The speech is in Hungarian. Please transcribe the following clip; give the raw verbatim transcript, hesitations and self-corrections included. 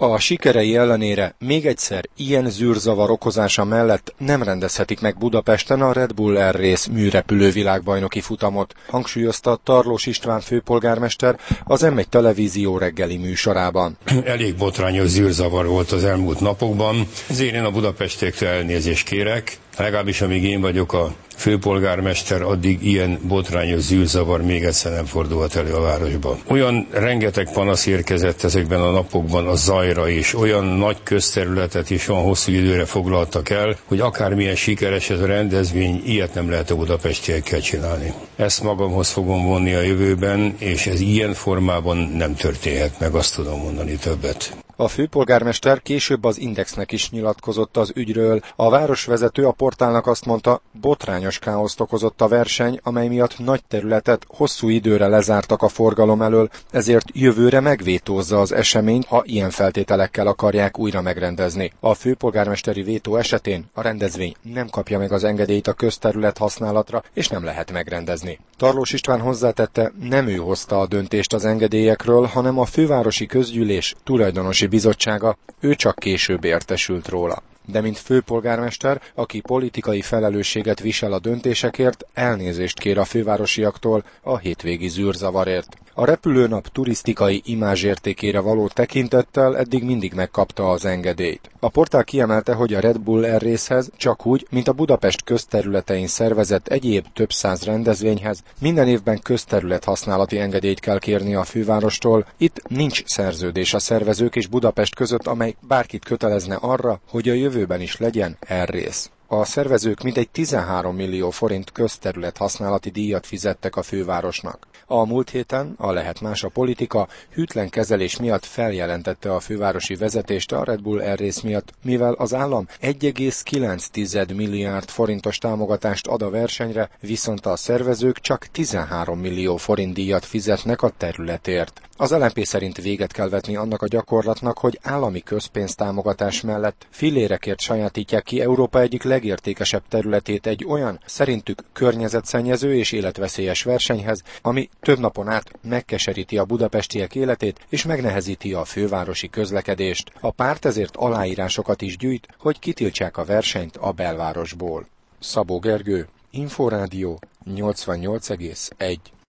A sikerei ellenére még egyszer ilyen zűrzavar okozása mellett nem rendezhetik meg Budapesten a Red Bull Air Race műrepülő világbajnoki futamot, hangsúlyozta Tarlós István főpolgármester az em egy televízió reggeli műsorában. Elég botrányos zűrzavar volt az elmúlt napokban, ezért én a budapestiektől elnézést kérek, legalábbis amíg én vagyok a főpolgármester, addig ilyen botrányos zűrzavar még egyszer nem fordulhat elő a városban. Olyan rengeteg panasz érkezett ezekben a napokban a zajra is, olyan nagy közterületet is olyan hosszú időre foglaltak el, hogy akármilyen sikeres ez a rendezvény, ilyet nem lehet a budapestiekkel csinálni. Ezt magamhoz fogom vonni a jövőben, és ez ilyen formában nem történhet meg, azt tudom mondani többet. A főpolgármester később az Indexnek is nyilatkozott az ügyről. A városvezető a portálnak azt mondta, botrányos káoszt okozott a verseny, amely miatt nagy területet hosszú időre lezártak a forgalom elől, ezért jövőre megvétózza az eseményt, ha ilyen feltételekkel akarják újra megrendezni. A főpolgármesteri vétó esetén a rendezvény nem kapja meg az engedélyt a közterület használatra, és nem lehet megrendezni. Tarlós István hozzátette, nem ő hozta a döntést az engedélyekről, hanem a fővárosi közgyűlés tulajdonosi bizottsága, ő csak később értesült róla. De mint főpolgármester, aki politikai felelősséget visel a döntésekért, elnézést kér a fővárosiaktól a hétvégi zűrzavarért. A repülőnap turisztikai imázsértékére való tekintettel eddig mindig megkapta az engedélyt. A portál kiemelte, hogy a Red Bull Air Race-hez csak úgy, mint a Budapest közterületein szervezett egyéb több száz rendezvényhez, minden évben közterület használati engedélyt kell kérni a fővárostól. Itt nincs szerződés a szervezők és Budapest között, amely bárkit kötelezne arra, hogy a jövőben is legyen Air Race. A szervezők mintegy tizenhárom millió forint közterület használati díjat fizettek a fővárosnak. A múlt héten a Lehet más a politika hűtlen kezelés miatt feljelentette a fővárosi vezetést a Red Bull Air Race miatt, mivel az állam egy egész kilenc milliárd forintos támogatást ad a versenyre, viszont a szervezők csak tizenhárom millió forint díjat fizetnek a területért. Az el en pé szerint véget kell vetni annak a gyakorlatnak, hogy állami közpénztámogatás mellett fillérekért sajátítják ki Európa egyik legértékesebb területét egy olyan, szerintük környezetszennyező és életveszélyes versenyhez, ami több napon át megkeseríti a budapestiek életét és megnehezíti a fővárosi közlekedést. A párt ezért aláírásokat is gyűjt, hogy kitiltsák a versenyt a belvárosból. Szabó Gergő, Inforádió nyolcvannyolc egész egy